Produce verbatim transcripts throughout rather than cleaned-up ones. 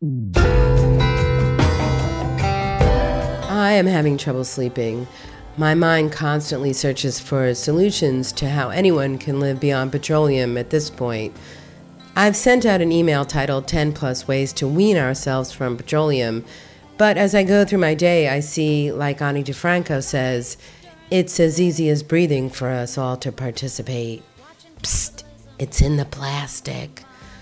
I am having trouble sleeping. My mind constantly searches for solutions to how anyone can live beyond petroleum at this point. I've sent out an email titled ten plus Ways to Wean Ourselves from Petroleum, but as I go through my day, I see, like Ani DeFranco says, it's as easy as breathing for us all to participate. Psst, it's in the plastic.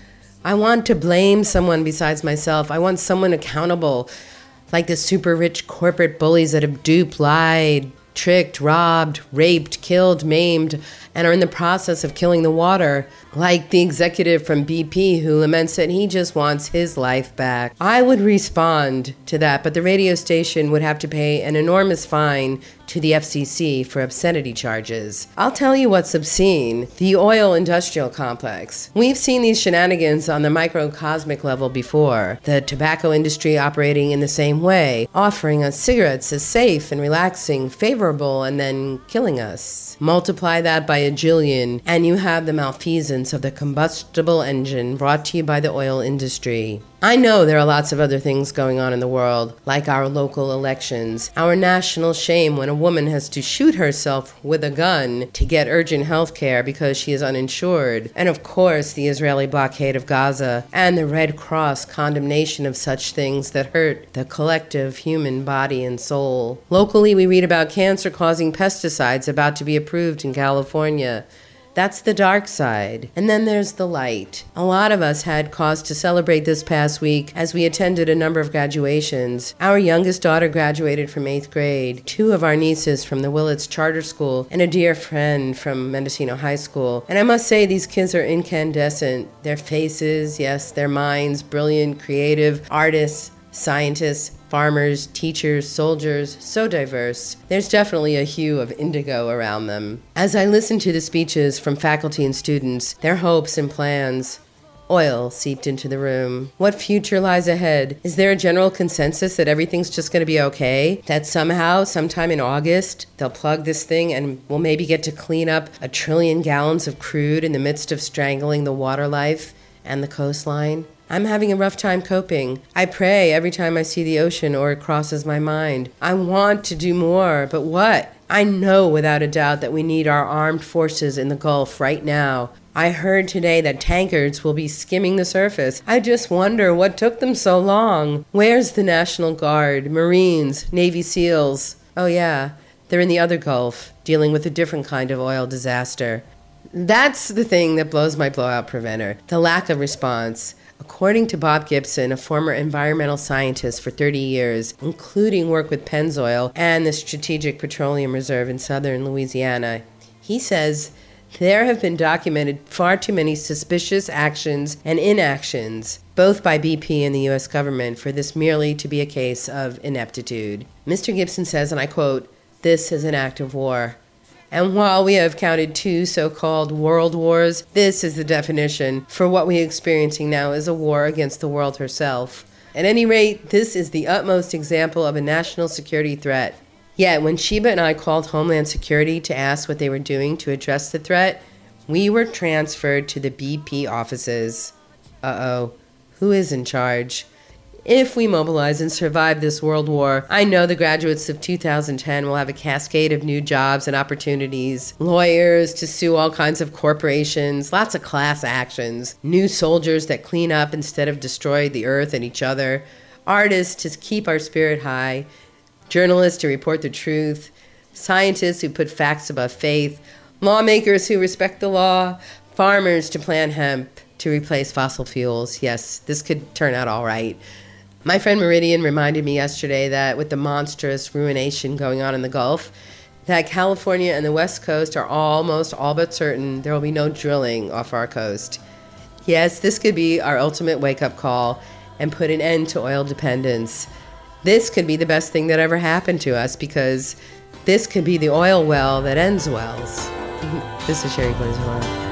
I want to blame someone besides myself. I want someone accountable, like the super rich corporate bullies that have duped, lied, tricked, robbed, raped, killed, maimed, and are in the process of killing the water, like the executive from B P who laments that he just wants his life back. I would respond to that, but the radio station would have to pay an enormous fine to the F C C for obscenity charges. I'll tell you what's obscene: the oil industrial complex. We've seen these shenanigans on the microcosmic level before. The tobacco industry operating in the same way, offering us cigarettes as safe and relaxing, favorable, and then killing us. Multiply that by a jillion, and you have the malfeasance of the combustible engine brought to you by the oil industry. I know there are lots of other things going on in the world, like our local elections, our national shame when a woman has to shoot herself with a gun to get urgent health care because she is uninsured, and of course the Israeli blockade of Gaza and the Red Cross condemnation of such things that hurt the collective human body and soul. Locally, we read about cancer-causing pesticides about to be approved in California. That's the dark side. And then there's the light. A lot of us had cause to celebrate this past week as we attended a number of graduations. Our youngest daughter graduated from eighth grade, two of our nieces from the Willits Charter School, and a dear friend from Mendocino High School. And I must say, these kids are incandescent. Their faces, yes, their minds, brilliant, creative, artists, scientists, farmers, teachers, soldiers, so diverse. There's definitely a hue of indigo around them. As I listen to the speeches from faculty and students, their hopes and plans, oil seeped into the room. What future lies ahead? Is there a general consensus that everything's just going to be okay? That somehow, sometime in August, they'll plug this thing and we'll maybe get to clean up a trillion gallons of crude in the midst of strangling the water life and the coastline? I'm having a rough time coping. I pray every time I see the ocean or it crosses my mind. I want to do more, but what? I know without a doubt that we need our armed forces in the Gulf right now. I heard today that tankers will be skimming the surface. I just wonder what took them so long. Where's the National Guard, Marines, Navy SEALs? Oh yeah, they're in the other Gulf, dealing with a different kind of oil disaster. That's the thing that blows my blowout preventer, the lack of response. According to Bob Gibson, a former environmental scientist for thirty years, including work with Pennzoil and the Strategic Petroleum Reserve in southern Louisiana, he says there have been documented far too many suspicious actions and inactions, both by B P and the U S government, for this merely to be a case of ineptitude. Mister Gibson says, and I quote, "This is an act of war. And while we have counted two so-called world wars, this is the definition for what we are experiencing now as a war against the world herself. At any rate, this is the utmost example of a national security threat. Yet, when Sheba and I called Homeland Security to ask what they were doing to address the threat, we were transferred to the B P offices. Uh-oh, who is in charge? If we mobilize and survive this world war, I know the graduates of two thousand ten will have a cascade of new jobs and opportunities. Lawyers to sue all kinds of corporations, lots of class actions, new soldiers that clean up instead of destroy the earth and each other, artists to keep our spirit high, journalists to report the truth, scientists who put facts above faith, lawmakers who respect the law, farmers to plant hemp to replace fossil fuels. Yes, this could turn out all right. My friend Meridian reminded me yesterday that with the monstrous ruination going on in the Gulf, that California and the West Coast are almost all but certain there will be no drilling off our coast. Yes, this could be our ultimate wake-up call and put an end to oil dependence. This could be the best thing that ever happened to us, because this could be the oil well that ends wells. This is Sherry Glazer.